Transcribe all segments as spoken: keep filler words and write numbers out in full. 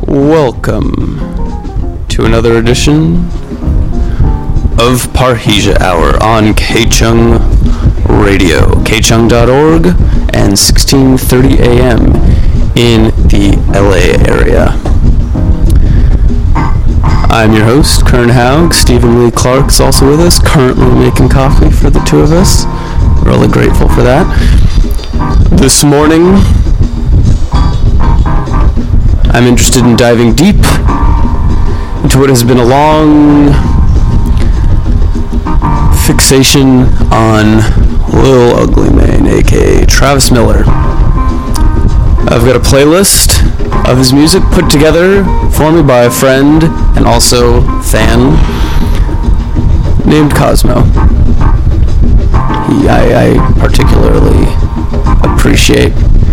Welcome to another edition of Parrhesia Hour on K-Chung Radio, k chung dot org and sixteen thirty a m in the L A area. I'm your host, Kern Haug. Stephen Lee Clark's also with us, currently making coffee for the two of us. Really grateful for that. This morning, I'm interested in diving deep into what has been a long fixation on Lil Ugly Mane, aka Travis Miller. I've got a playlist of his music put together for me by a friend and also fan named Cosmo. He, I, I particularly appreciate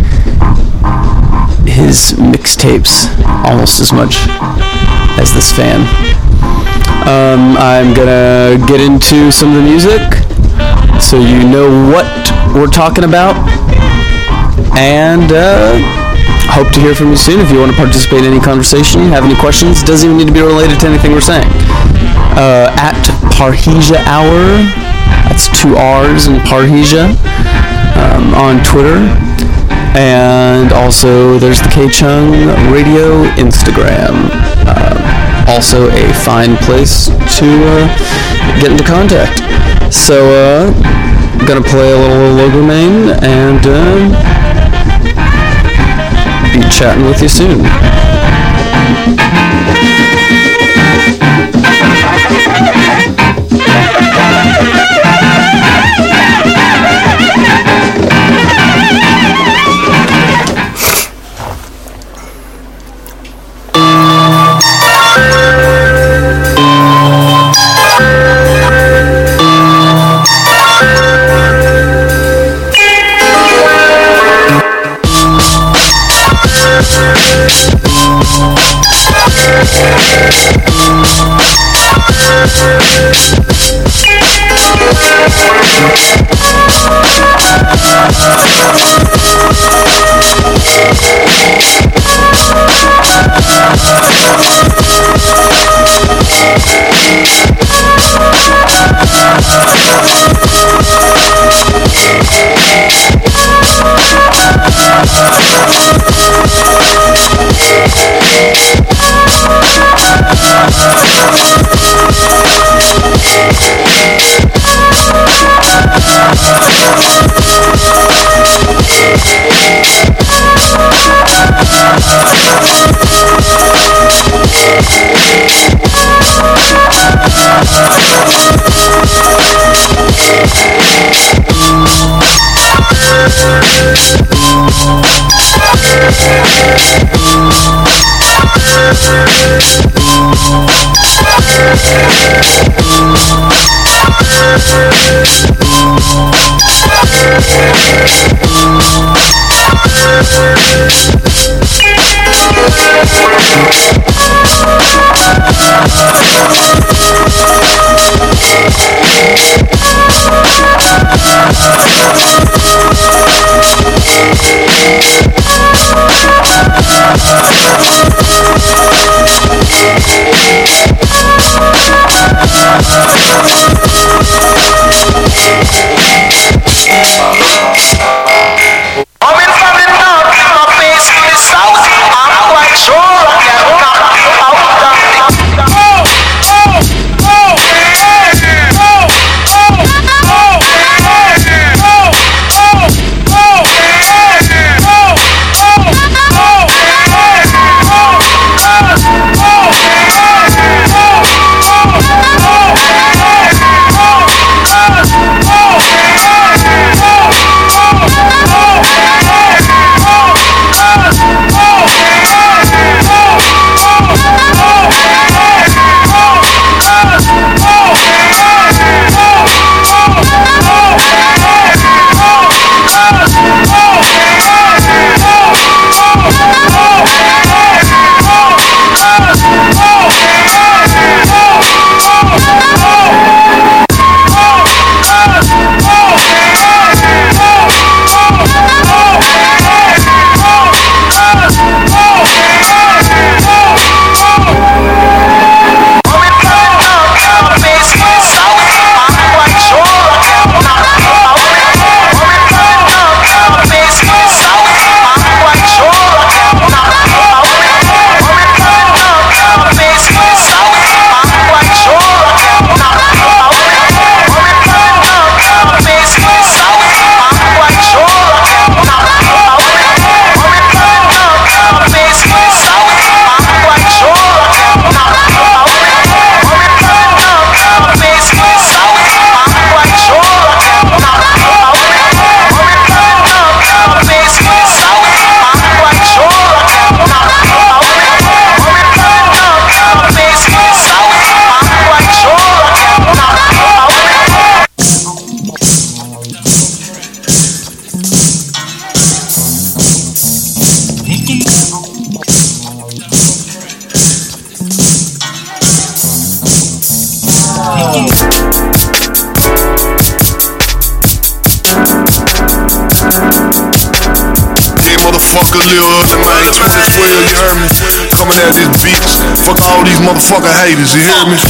his mixtapes almost as much as this fan. Um, I'm gonna get into some of the music so you know what we're talking about, and uh, hope to hear from you soon. If you want to participate in any conversation, have any questions, doesn't even need to be related to anything we're saying. Uh, at Parrhesia Hour, that's two R's in Parrhesia, um, on Twitter. And also, there's the K-Chung Radio Instagram. Uh, also a fine place to uh, get into contact. So, uh, I'm gonna play a little Ugly Mane and uh, be chatting with you soon. at this bitch. Fuck all these motherfucking haters, you hear me?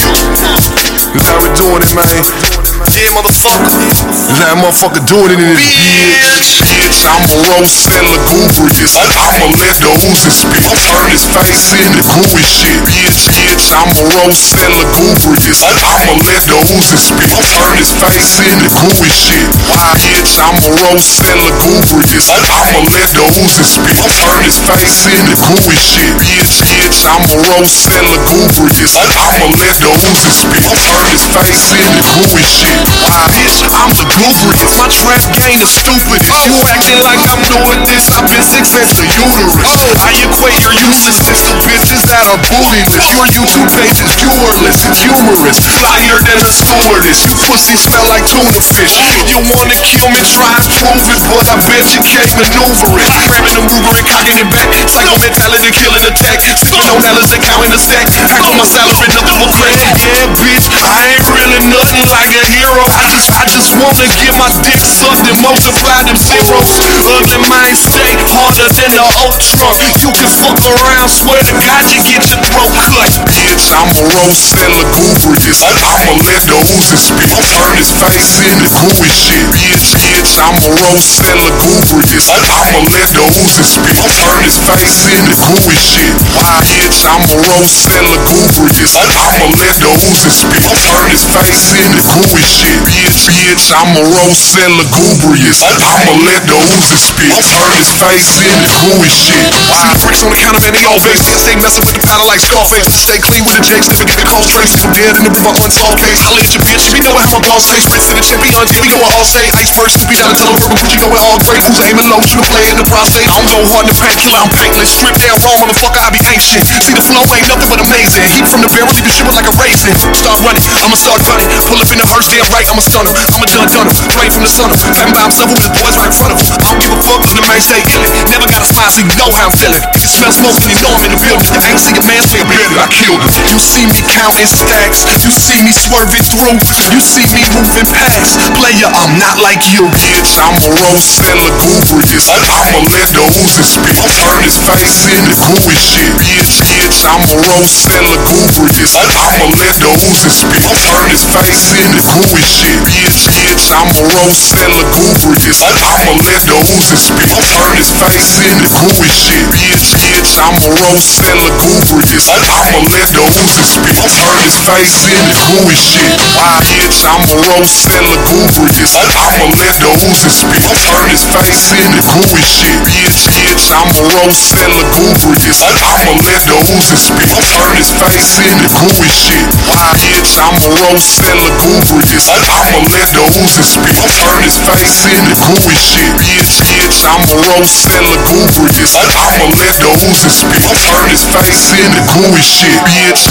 That's how we doing it, man. Yeah, motherfucker. That's how motherfucker doing it in this bitch. Bitch, I'm a roast and lugubrious. I'ma let the Uzi spit. Turn his face into gooey shit. Bitch, bitch, I'm a roast and lugubrious. I'ma let the Uzi spit. Turn his face into gooey shit. Why, bitch, I'm a roast and lugubrious. I'ma let the Uzi spit. Turn his face into gooey shit. Bitch, bitch, I'm a roast and lugubrious. I'ma let the Uzi spit. Turn his face into gooey shit. Why, bitch, I'm lugubrious. My trap game is stupid. You acting like I'm doing this. I've been sick since the uterus. I equate your uselessness to bitches that are bootyless. Your YouTube page is viewerless and humorous. Flyer than a stewardess. You pussy smell like tuna fish. You wanna kill me, try and prove it, but I bet you can't maneuver it. Grabbing the Ruger and cocking it back. Psycho mentality, killing attack. Sipping on Ellis and counting the stack. Hack on my salary, nothing but crack. Yeah, bitch, I ain't really nothing like a hero. I just, I just wanna get my dick sucked and multiply them zeros. Under my steak, harder than the old trunk. You can fuck around, swear to God you get your throat cut. Bitch, I'm a roast and lugubrious. I'ma let the Uzi spit. Turn his face into gooey shit. Bitch, bitch, I'm a roast and lugubrious. I'ma let the Uzi spit. Turn his face into gooey shit. Why, bitch, I'm a roast and lugubrious. I'ma let the Uzi spit. Turn his face into gooey shit. Bitch, bitch, I'm a roast and lugubrious. I'ma let the Uzi spit. Turn his face into gooey shit. Why, freaks on the counter, man, they all face. They stay messing with the powder like Scarface. Stay clean with the jakes, never get the cold traces. I'm dead in the river, unsolved case. Holla at your bitch, you know how my balls taste. Spits in the champion, yeah, we go all say. Ice first, you be down to tell them verbal, but you know it all great. Who's aiming low, shoot a play in the prostate. I don't go hard in the pack, killer, I'm paintless. Strip down raw, motherfucker, I be ancient. See the flow ain't nothing but amazing. Heat from the barrel, leave you shivering like a raisin. Start running, I'ma start gunning. Pull up in the hearse, damn right, I'ma stun him. I'ma dun dun him, flame from the sun him. Having by himself with his boys right in front of him. I don't give a fuck, cause the man stay illin'. Never got a smile, so you know how I'm feeling. If you smell smoke, then you know I'm in the building. I ain't see a man say a billion, I killed him. You see me counting stacks, you see me swerving through, you see me moving past. Player, I'm not like you. Bitch, I'm a roast and lugubrious. I'ma let the Uzi spit. Turn his face into gooey shit. Bitch, bitch, I'm a roast and lugubrious. I'ma let the Uzi spit. Turn his face into gooey shit. Bitch, bitch, I'm a roast and lugubrious. I'ma let the Uzi spit. Turn his face into gooey shit. Bitch, bitch, I'm a roast and lugubrious. I'ma let the Uzi spit. Turn his face into gooey shit. Why, bitch, I'm a roast and lugubrious. I'ma let the Uzi spit. Turn his face into gooey shit. Bitch, bitch, I'm a roast and lugubrious. I'ma let the Uzi spit. Turn his face into gooey shit. Why, bitch, I'm a roast and lugubrious. I'ma let the Uzi spit. Turn his face into gooey shit. Bitch, bitch, I'm a roast and lugubrious. I'ma let the Uzi spit. Turn his face into gooey shit. Bitch.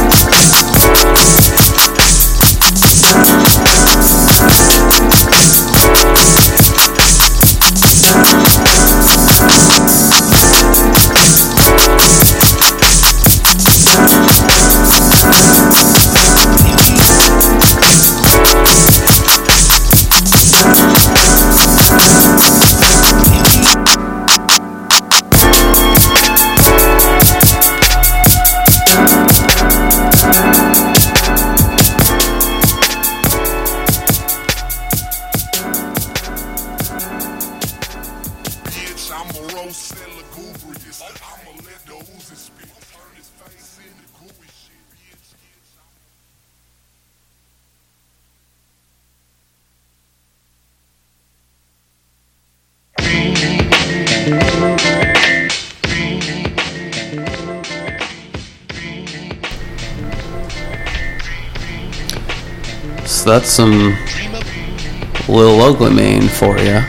So that's some Lil Ugly Mane for you.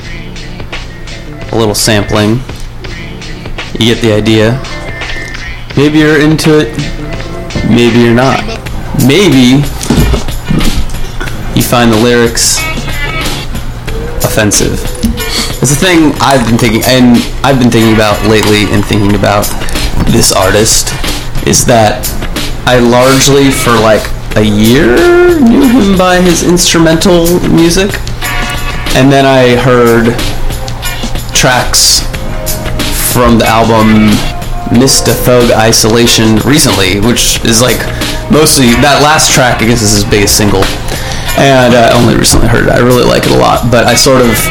A little sampling. You get the idea. Maybe you're into it. Maybe you're not. Maybe you find the lyrics offensive. It's a thing I've been thinking, and I've been thinking about lately, and thinking about this artist, is that I largely, for like a year, knew him by his instrumental music, and then I heard tracks from the album Mister Thug Isolation recently, which is like mostly that last track. I guess is his biggest single, and I only recently heard it. I really like it a lot, but I sort of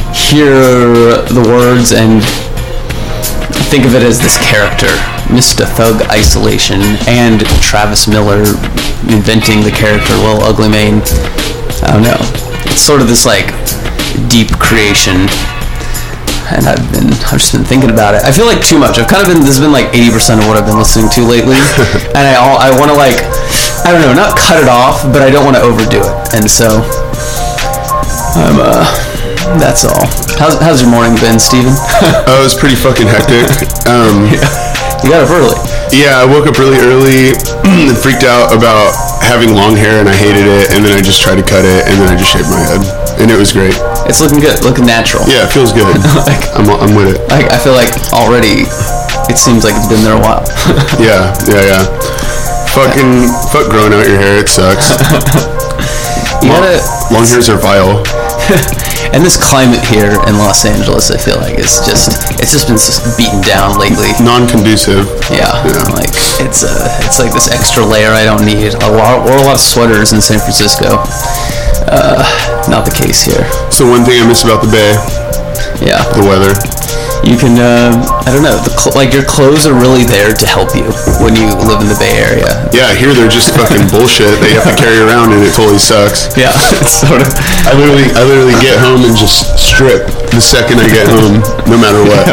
hear the words and think of it as this character, Mister Thug Isolation, and Travis Miller inventing the character Lil Ugly Mane. I don't know. It's sort of this like deep creation, and I've been I've just been thinking about it. I feel like too much. I've kind of been this has been like eighty percent of what I've been listening to lately, and I all I want to like I don't know, not cut it off, but I don't want to overdo it, and so I'm uh. That's all. How's, how's your morning been, Steven? Oh, it was pretty fucking hectic. Um, yeah. You got up early. Yeah, I woke up really early and freaked out about having long hair, and I hated it, and then I just tried to cut it, and then I just shaved my head, and it was great. It's looking good, looking natural. Yeah, it feels good. like, I'm, I'm with it. I, I feel like already it seems like it's been there a while. yeah, yeah, yeah. Fucking, fuck growing out your hair, it sucks. You long, gotta, long hairs are vile. And this climate here in Los Angeles, I feel like it's just it's just been beaten down lately. Non-conducive. Yeah, yeah. Like it's uh, it's like this extra layer I don't need. I wore, wore a lot of sweaters in San Francisco. Uh, not the case here. So one thing I miss about the Bay. Yeah. The weather. You can, uh, I don't know, the cl- like your clothes are really there to help you when you live in the Bay Area. Yeah, here they're just fucking bullshit that you have to carry around, and it totally sucks. Yeah, it's sort of. I literally, I literally get home and just strip the second I get home, no matter what.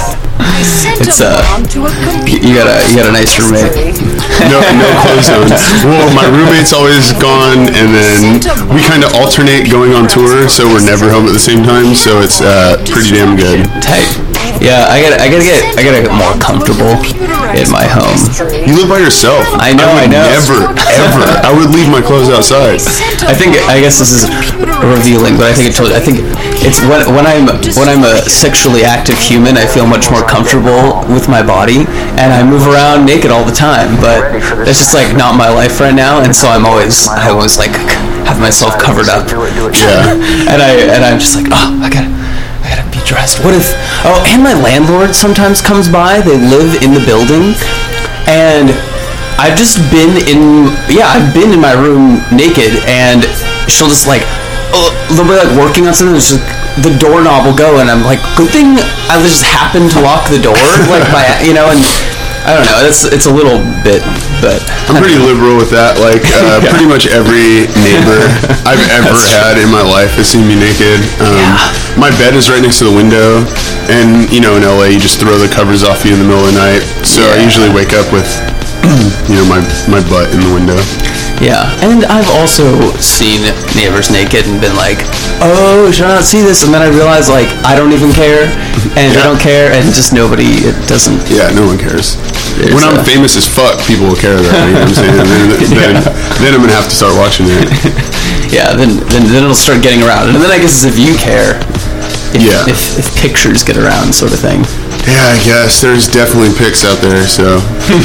It's uh, you got a you got a nice roommate. No, no clothes on. Well, my roommate's always gone, and then we kind of alternate going on tour, so we're never home at the same time. So it's uh, pretty damn good. Tight. Yeah, I gotta, I gotta get, I gotta get more comfortable in my home. You live by yourself. I know, I, I know. Never, ever. I would leave my clothes outside. I think, I guess this is revealing, but I think it told. I think it's when when I'm when I'm a sexually active human, I feel much more comfortable with my body, and I move around naked all the time. But that's just like not my life right now, and so I'm always, I always like have myself covered up. Yeah. And I and I'm just like, oh, I gotta. I gotta be dressed. What if... Oh, and my landlord sometimes comes by. They live in the building. And I've just been in... Yeah, I've been in my room naked. And she'll just like... Oh, they'll be like working on something. It's just, the doorknob will go. And I'm like, good thing I just happened to lock the door. Like, by, you know, and... I don't know. It's it's a little bit, but I'm pretty liberal with that. Like uh, yeah. Pretty much every neighbor I've ever had in my life has seen me naked. Um, yeah. My bed is right next to the window, and you know, in L A, you just throw the covers off you in the middle of the night. So yeah. I usually wake up with, you know, my my butt in the window. Yeah, and I've also seen neighbors naked and been like, oh, should I not see this? And then I realize, like, I don't even care, and yeah. they don't care, and just nobody, it doesn't... Yeah, no one cares. When I'm a, famous as fuck, people will care, though, you know what I'm saying? And then, then, yeah. then I'm going to have to start watching it. Yeah, then, then then it'll start getting around. And then I guess it's if you care, if, yeah. if, if pictures get around, sort of thing. Yeah, I guess. There's definitely pics out there, so...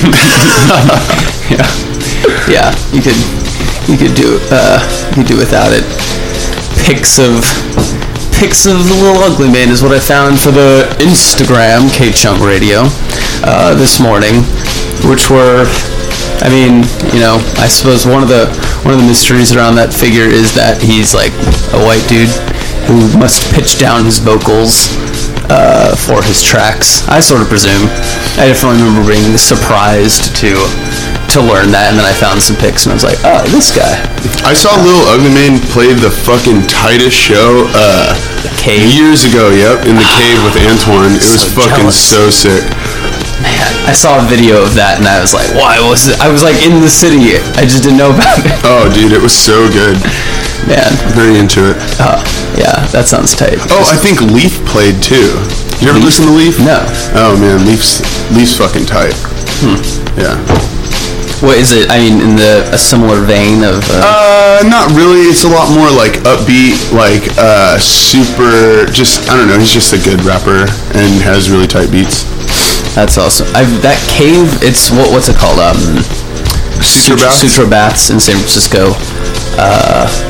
Yeah. Yeah, you could you could do uh you could do without it. Pics of pics of the Lil Ugly Mane is what I found for the Instagram K-Chung Radio uh, this morning, which were, I mean, you know, I suppose one of the one of the mysteries around that figure is that he's like a white dude who must pitch down his vocals uh, for his tracks. I sort of presume. I definitely remember being surprised to. to learn that, and then I found some pics and I was like, oh, this guy. I saw Lil Ugly Mane play the fucking tightest show uh, the cave? years ago, yep, in the cave with Antoine. It was so fucking jealous. So sick. Man, I saw a video of that and I was like, why was it? I was like in the city. I just didn't know about it. Oh, dude, it was so good. Man. Very into it. Oh, yeah, that sounds tight. Oh, I think Leaf played too. You ever Leaf? listen to Leaf? No. Oh, man, Leaf's, Leaf's fucking tight. Hmm. Yeah. What is it? I mean, in the a similar vein of. Uh, uh, not really. It's a lot more like upbeat, like uh, super. Just I don't know. He's just a good rapper and has really tight beats. That's awesome. I've that cave. It's what what's it called? Um, Sutro Baths. Sutro Baths in San Francisco. Uh,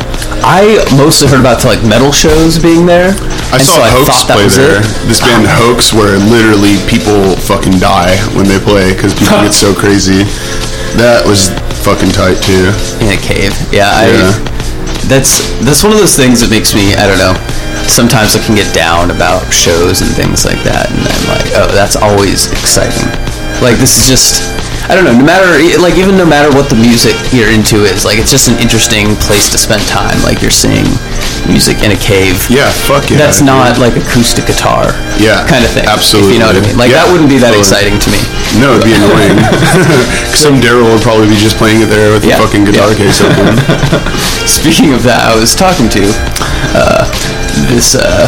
I mostly heard about to like metal shows being there. I and saw so Hoax thought that play was there. it. This band Oh. Hoax, where literally people fucking die when they play because people get so crazy. That was fucking tight too. In a cave. Yeah, I. Yeah. That's that's one of those things that makes me, I don't know. Sometimes I can get down about shows and things like that, and I'm like, oh, that's always exciting. Like, this is just, I don't know, no matter, like, even no matter what the music you're into is, like, it's just an interesting place to spend time. Like, you're seeing music in a cave. Yeah, fuck yeah. That's dude. not, like, acoustic guitar. Yeah, kind of thing. absolutely. If you know what I mean. Like, Yeah, that wouldn't be that totally. exciting to me. No, it'd be annoying. Some Daryl would probably be just playing it there with Yeah, the fucking guitar yeah. case open. Speaking of that, I was talking to uh, this, uh,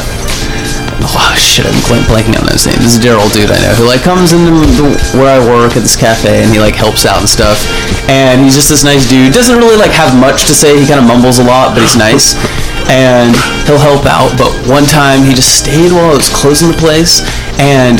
oh shit, I'm blank- blanking on his name. This is Daryl dude I know who like comes into the, where I work at this cafe and he like helps out and stuff. And he's just this nice dude. Doesn't really like have much to say. He kind of mumbles a lot, but he's nice. And he'll help out. But one time he just stayed while I was closing the place, and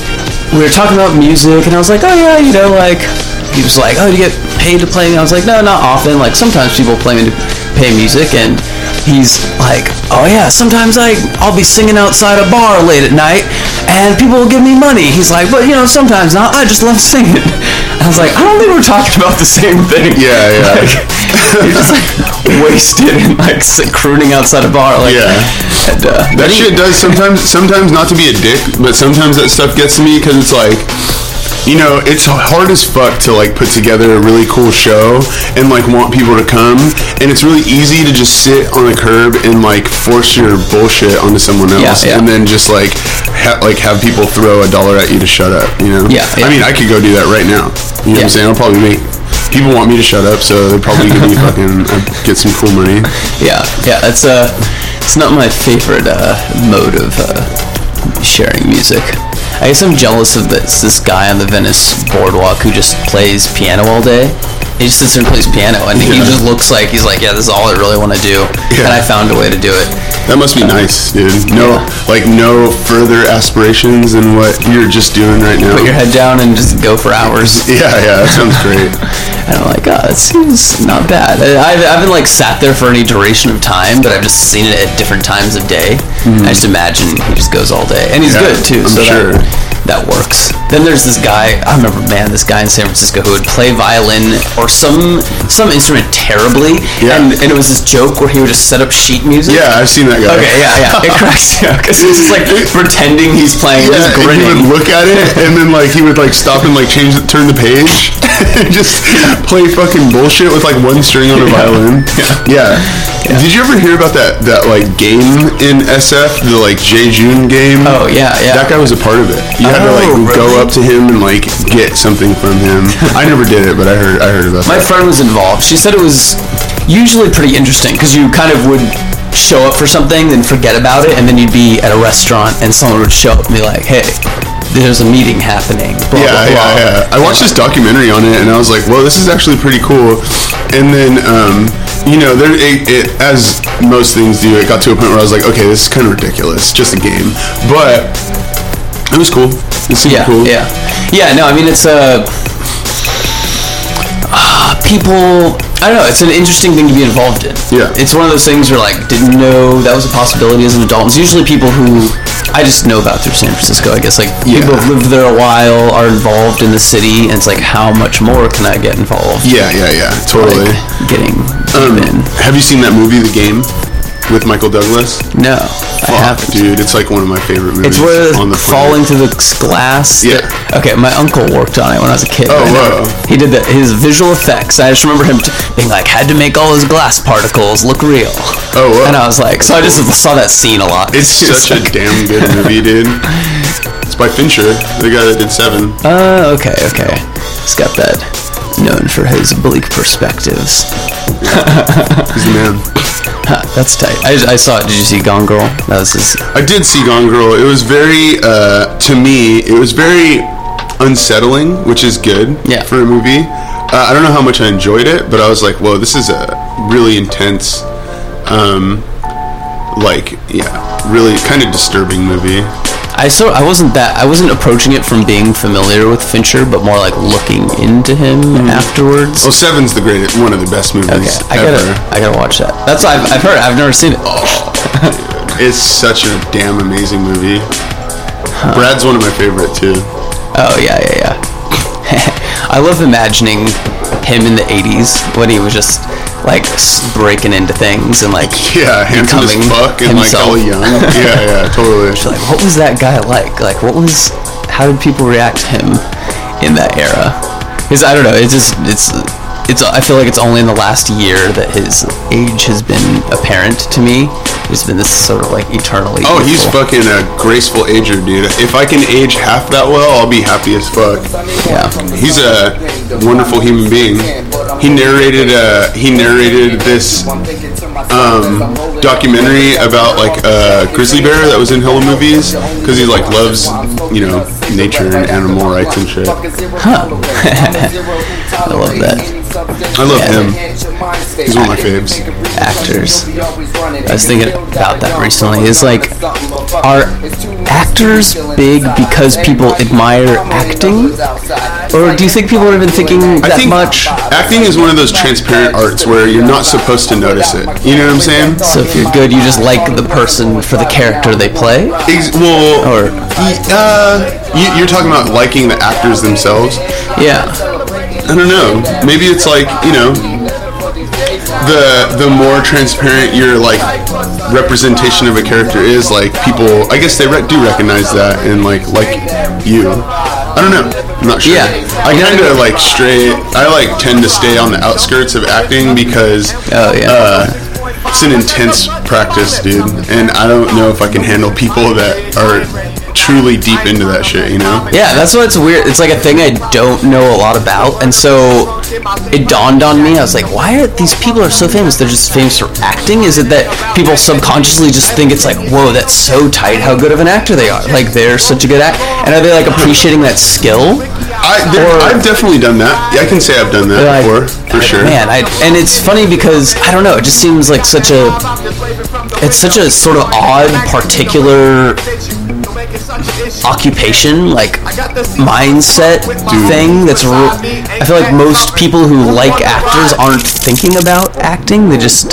we were talking about music, and I was like, oh yeah, you know, like, he was like, oh, do you get paid to play? And I was like, no, not often. Like, sometimes people play me to pay music, and he's like, oh yeah, sometimes like, I'll be singing outside a bar late at night, and people will give me money. He's like, but you know, sometimes not. I just love singing. I was like, I don't think we're talking about the same thing. Yeah, yeah. Like, you're just like wasted and like crooning outside a bar. Like, Yeah. And, uh, That shit does sometimes, sometimes not to be a dick, but sometimes that stuff gets to me because it's like, you know, it's hard as fuck to like put together a really cool show and like want people to come, and it's really easy to just sit on a curb and like force your bullshit onto someone else, Yeah, yeah. and then just like ha- like have people throw a dollar at you to shut up. You know? Yeah, yeah. I mean, I could go do that right now. You know what I'm Yeah. saying? I'll probably make. People want me to shut up, so they probably give me fucking uh, get some cool money. Yeah, yeah, it's uh, it's not my favorite uh, mode of uh, sharing music. I guess I'm jealous of this this guy on the Venice boardwalk who just plays piano all day. He just sits there and plays piano, and he Yeah. just looks like he's like, yeah, this is all I really want to do, Yeah. and I found a way to do it. That must be nice, dude. No, Yeah. like no further aspirations than what you're just doing right now. Put your head down and just go for hours. Yeah, yeah, that sounds great. And I'm like, oh, it seems not bad. I, I haven't like sat there for any duration of time, but I've just seen it at different times of day. I just imagine he just goes all day, and he's Yeah, good too. I'm so sure. that, that works. Then there's this guy. I remember, man, this guy in San Francisco who would play violin or some some instrument terribly, Yeah. and, and it was this joke where he would just set up sheet music. Yeah, I've seen that guy. Okay, yeah, yeah. It cracks me up because he's just like pretending he's playing, Yeah, just and he grinning. would look at it, and then like he would like stop and like change, the, turn the page, and just play fucking bullshit with like one string on a violin. Yeah. Yeah. Did you ever hear about that that like game in S F, the like Jay June game? Oh yeah, yeah. That guy was a part of it. You had to like Oh, go really? up to him and like get something from him. I never did it, but I heard I heard about My that. friend was involved. She said it was usually pretty interesting because you kind of would show up for something, then forget about it, and then you'd be at a restaurant and someone would show up and be like, hey, there's a meeting happening. Blah, Yeah, blah, blah. yeah, yeah. I watched this documentary on it, and I was like, "Well, this is actually pretty cool." And then, um, you know, there, it, it, as most things do, it got to a point where I was like, "Okay, this is kind of ridiculous, just a game," but it was cool. It seemed Yeah, cool. yeah, yeah. No, I mean it's a uh, people. I don't know. It's an interesting thing to be involved in. Yeah. It's one of those things where like didn't know that was a possibility as an adult. It's usually people who I just know about through San Francisco. I guess like people Yeah. have lived there a while, are involved in the city, and it's like how much more can I get involved? Yeah, yeah, yeah. Totally. Like, getting Um, deep in. have you seen that movie, The Game, with Michael Douglas? No, I Fuck, haven't. dude. It's like one of my favorite movies. It's where on the falling planet. through the glass. Yeah. that- okay, my uncle worked on it when I was a kid. Oh, I know. whoa. He did the, his visual effects. I just remember him t- being like, had to make all his glass particles look real. Oh, whoa. And I was like, so I just saw that scene a lot. It's such a damn good movie, dude. It's by Fincher, the guy that did Seven. Uh, okay, okay. He's got that known for his bleak perspectives. He's the man. Huh, that's tight. I, I saw it. Did you see Gone Girl? That was his. I did see Gone Girl. It was very, uh, to me, it was very unsettling, which is good Yeah. for a movie. Uh, I don't know how much I enjoyed it, but I was like, whoa, this is a really intense, um, like, yeah, really kind of disturbing movie. I so I wasn't that I wasn't approaching it from being familiar with Fincher, but more like looking into him mm. afterwards. Well, Seven's the greatest, one of the best movies okay, I ever. gotta I gotta watch that. That's I've I've heard. I've never seen it. Oh, it's such a damn amazing movie. Huh. Brad's one of my favorite too. Oh yeah yeah yeah. I love imagining him in the eighties when he was just like breaking into things and like yeah, handsome as fuck and like all young. Yeah, yeah, totally. So, like, what was that guy like? Like, what was? How did people react to him in that era? Because I don't know. It's just it's it's. I feel like it's only in the last year that his age has been apparent to me. There's been this sort of like eternally. Oh, he's fucking a graceful ager, dude. If I can age half that well, I'll be happy as fuck. Yeah, he's a wonderful human being. He narrated uh he narrated this um documentary about like a grizzly bear that was in hella movies because he like loves, you know, nature and animal rights and shit. Huh. I love that. I love yeah. him. He's one of my faves. Actors. I was thinking about that recently. Is like, are actors big because people admire acting? Or do you think people are even thinking that I think much? Acting is one of those transparent arts where you're not supposed to notice it. You know what I'm saying? So if you're good, you just like the person for the character they play? Ex- well, or uh, you, you're talking about liking the actors themselves? Yeah. I don't know. Maybe it's like, you know, the the more transparent your like representation of a character is, like people, I guess they re- do recognize that and like like you. I don't know. I'm not sure. Yeah. I kind of like stray. I like tend to stay on the outskirts of acting because oh yeah. Uh, it's an intense practice, dude, and I don't know if I can handle people that are truly deep into that shit, you know? Yeah, that's why it's weird. It's like a thing I don't know a lot about, and so it dawned on me. I was like, why are these people are so famous? They're just famous for acting? Is it that people subconsciously just think it's like, whoa, that's so tight how good of an actor they are? Like, they're such a good actor. And are they like appreciating that skill? I, or, I've definitely done that. Yeah, I can say I've done that like, before, for sure. Man, I, and it's funny because, I don't know, it just seems like such a, it's such a sort of odd, particular occupation, like mindset Dude. thing that's re- I feel like most people who like actors aren't thinking about acting. They just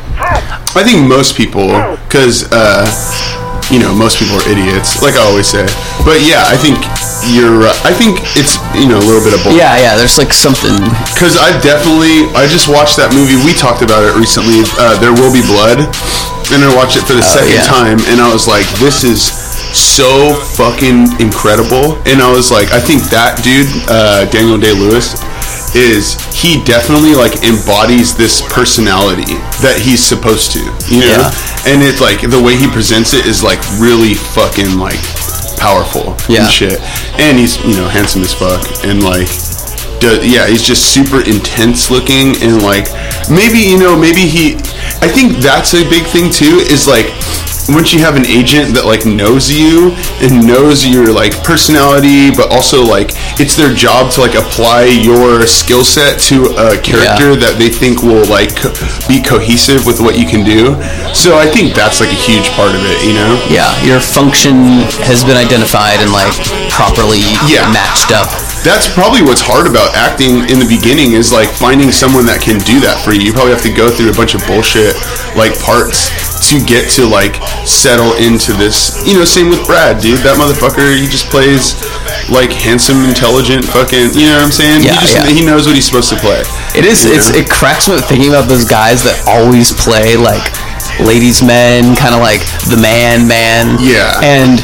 I think most people, because uh you know, most people are idiots, like I always say. But yeah, I think you're uh, I think it's, you know, a little bit of both. Yeah, yeah, there's like something. Because I definitely, I just watched that movie, we talked about it recently, uh, There Will Be Blood, and I watched it for the uh, second yeah. time, and I was like, this is so fucking incredible. And I was like, I think that dude, uh, Daniel Day-Lewis, is, he definitely like embodies this personality that he's supposed to, you know? Yeah. And it's like, the way he presents it is like really fucking like powerful yeah. and shit. And he's, you know, handsome as fuck, and like, does, yeah, he's just super intense looking, and like, maybe, you know, maybe he, I think that's a big thing too, is like, once you have an agent that like knows you and knows your like personality, but also like it's their job to like apply your skill set to a character yeah. that they think will like co- be cohesive with what you can do. So I think that's like a huge part of it, you know? Yeah, your function has been identified and like properly yeah. matched up. That's probably what's hard about acting in the beginning, is like finding someone that can do that for you. You probably have to go through a bunch of bullshit like parts to get to like settle into this, you know. Same with Brad, dude. That motherfucker, he just plays like handsome, intelligent, fucking, you know what I'm saying? Yeah, he just yeah. he knows what he's supposed to play. It is it's know? It cracks me up thinking about those guys that always play like ladies' men, kind of like the man man. Yeah. And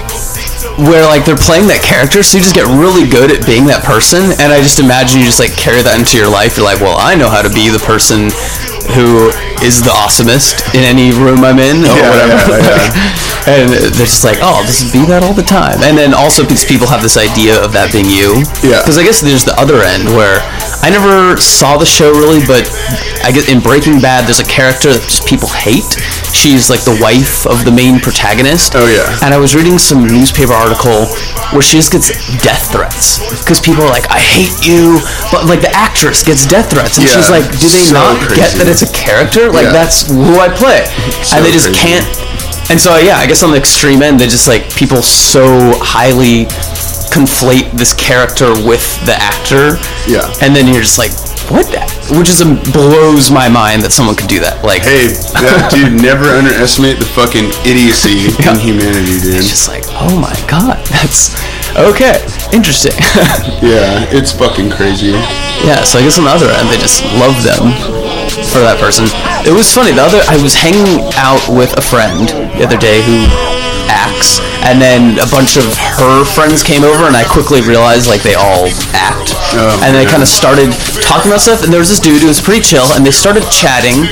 where like they're playing that character, so you just get really good at being that person. And I just imagine you just like carry that into your life. You're like, well, I know how to be the person who is the awesomest in any room I'm in, or yeah, whatever. Yeah, yeah. And they're just like, oh, this is be that all the time. And then also these people have this idea of that being you. Yeah. Because I guess there's the other end where I never saw the show really, but I guess in Breaking Bad there's a character that just people hate. She's like the wife of the main protagonist. Oh yeah. And I was reading some newspaper article where she just gets death threats because people are like, I hate you, but like the actress gets death threats, and yeah. she's like, do they so not crazy. Get that it's a character? Like yeah. that's who I play, so and they just crazy. Can't And so, yeah, I guess on the extreme end, they just like people so highly conflate this character with the actor. Yeah. And then you're just like, what? Which is a, blows my mind that someone could do that. Like, hey, that, dude, never underestimate the fucking idiocy yeah. in humanity, dude. It's just like, oh my god, that's okay, interesting. Yeah, it's fucking crazy. Yeah, so I guess on the other end, they just love them for that person. It was funny. The other, I was hanging out with a friend the other day who acts, and then a bunch of her friends came over, and I quickly realized like they all act, oh, and they yeah. kind of started talking about stuff. And there was this dude who was pretty chill, and they started chatting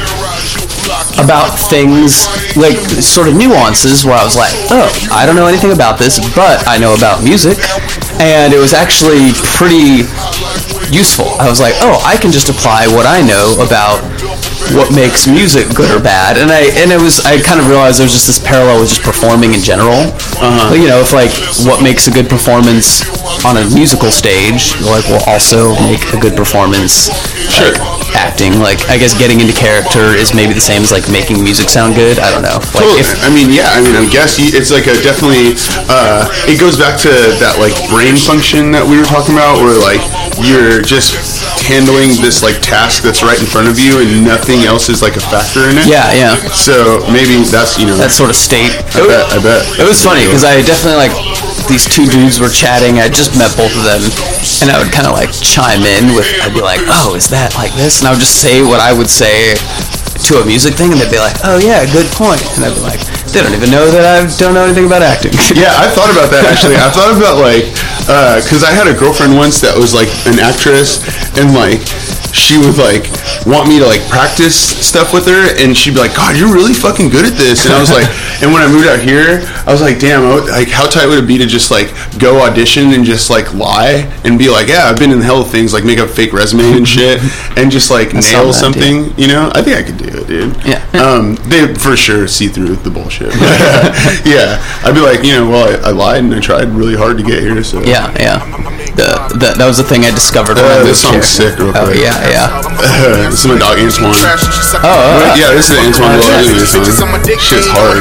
about things like sort of nuances where I was like, oh, I don't know anything about this, but I know about music, and it was actually pretty useful. I was like, oh, I can just apply what I know about what makes music good or bad. And I and it was I kind of realized there was just this parallel with just performing in general. Uh-huh. You know, if like what makes a good performance on a musical stage, like will also make a good performance. Sure. Like, acting, like I guess getting into character is maybe the same as like making music sound good. I don't know. Like, totally. if, I mean, yeah. I mean, I guess you, it's like a definitely. Uh, it goes back to that like brain function that we were talking about, where like you're just handling this like task that's right in front of you, and nothing else is like a factor in it. Yeah, yeah. So maybe that's you know that sort of state. I bet. I bet. It was funny because I definitely like these two dudes were chatting. I just met both of them, and I would kind of like chime in with. I'd be like, "Oh, is that like this?" And I would just say what I would say to a music thing, and they'd be like, "Oh yeah, good point." And I'd be like, "They don't even know that I don't know anything about acting." Yeah, I thought about that actually. I thought about like, because uh, I had a girlfriend once that was like an actress, and like she would like want me to like practice stuff with her, and she'd be like, "God, you're really fucking good at this." And I was like, and when I moved out here, I was like, "Damn, I would, like how tight would it be to just like go audition and just like lie and be like, yeah, I've been in the hell of things, like make up a fake resume and shit, and just like That's nail something, you know? I think I could do it, dude." Yeah. Um, they for sure see through the bullshit. Yeah, I'd be like, you know, well, I, I lied and I tried really hard to get here, so yeah, yeah. The, the, that was the thing I discovered when uh, I moved this song's here. sick real Oh quick. yeah, yeah. Uh, this is my dog Antoine. Oh, oh, Yeah, this is the Antoine Williams song. Shit's hard.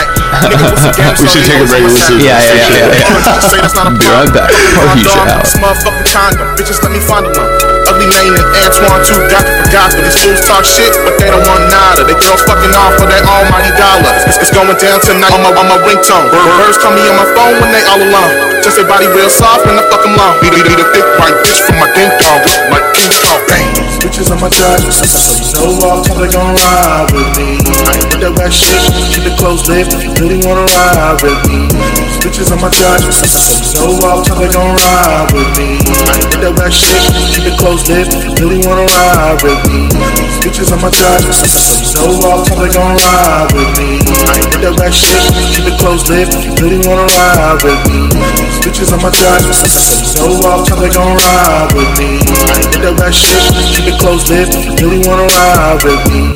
We should take a break and listen to Yeah, this yeah, yeah, shit. yeah. Be right back. Oh, you should out. Motherfucking condom, bitches let me find one. Ugly name and Antoine too, got to forgot. But these fools talk shit, but they don't want nada. They girls fucking off for that almighty dollar. It's, it's going down tonight on my, on my ringtone. Birds call me on my phone when they all alone. Just say body real soft when I fuck them long. Beat, beat, beat a thick white bitch from my ding dong. Like King Kong, bang. Bitches on my drive, so off, they gon' ride with me. I ain't with that rap shit, keep it close lip, really wanna ride with me. Bitches on my drive, so off, they gon' ride with me. I ain't with that rap shit, keep it close lip, really wanna ride with me. Bitches on my drive, so off, they gon' ride with me. I ain't with that rap shit, keep it close lip, really wanna ride with me. Bitches on my drive, so off, they gon' ride with me. I ain't with that rap shit, keep it close lip, really wanna ride with me.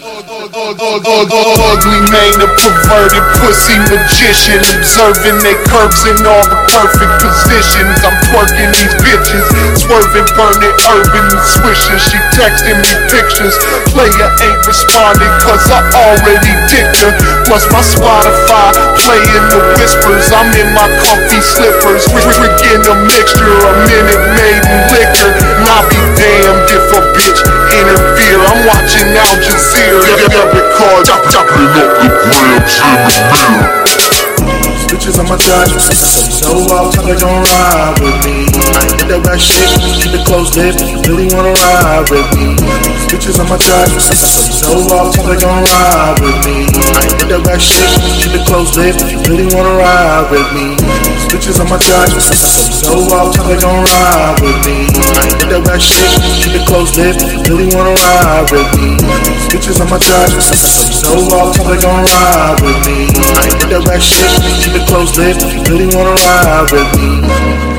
Ugly man, a perverted pussy magician, observing their curves in all the perfect positions. I'm twerking these bitches, swerving, burning urban and swishing. She texting me pictures, player ain't responding cause I already dicked her. Plus my Spotify playing the whispers, I'm in my comfy slippers, drinking a mixture of Minute Maid and liquor. And I'll be damned if a bitch interfere. I'm watching Al Jazeera. Debit card, chop chopping up the grams in the beer. Bitches on my drive, so off, they gon' ride with me. I ain't with that rap shit, keep it close lip, really wanna ride with me. Bitches on my drive, so off, they gon' ride with me. I ain't with that rap shit, keep it close lip, really wanna ride with me. Bitches on my drive, so off, they gon' ride with me. I ain't with that rap shit, keep it close lip, really wanna ride with me. Bitches on my drive, so off, they gon' ride with me. I ain't with that rap shit, keep it close lip, really wanna ride with me.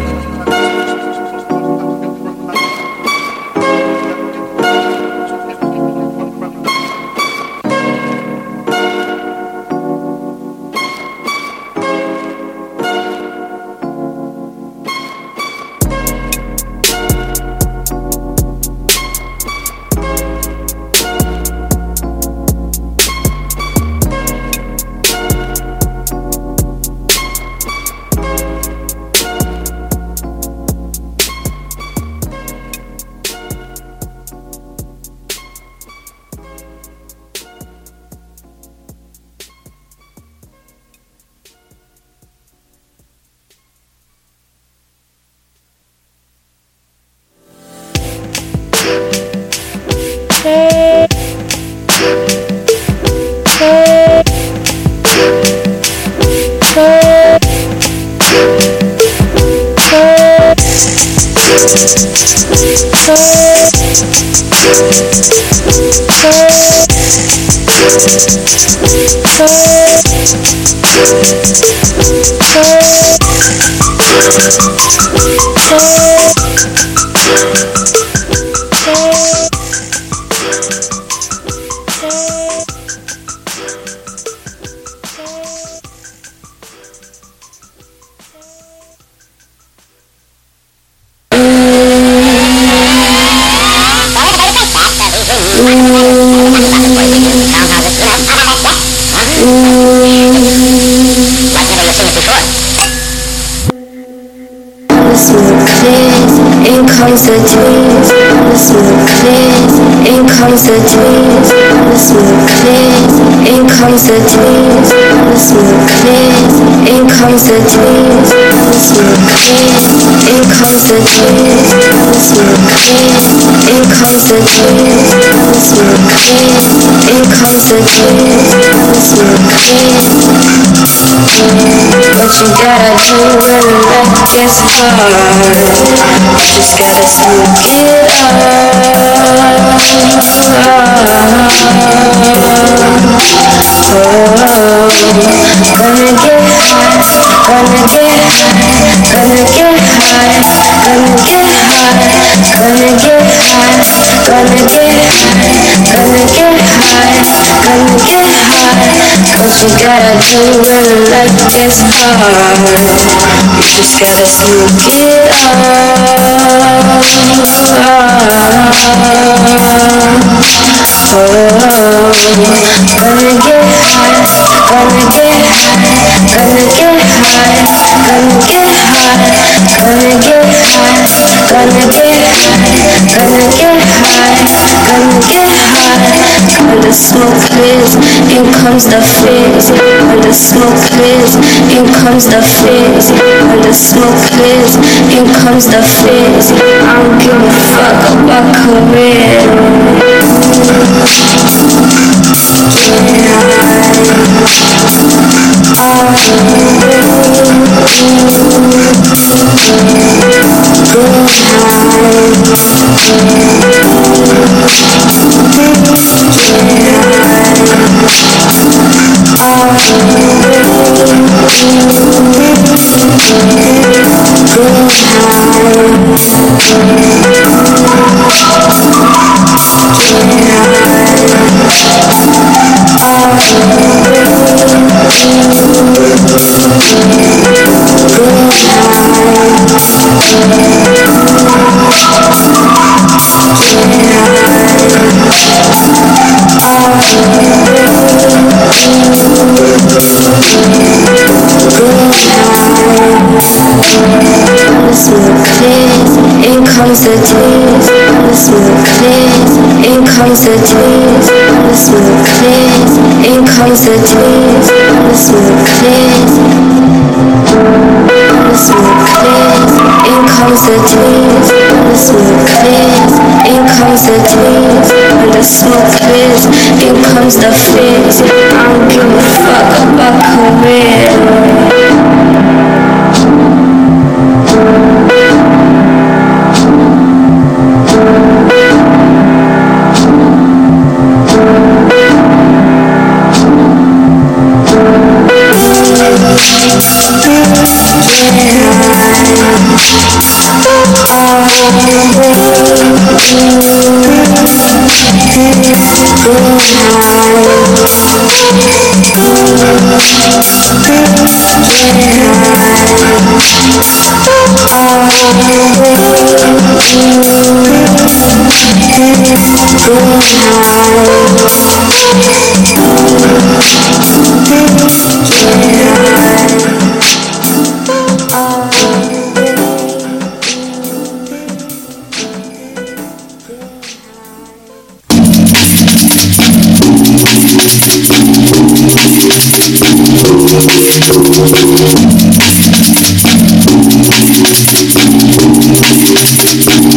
We'll be right back.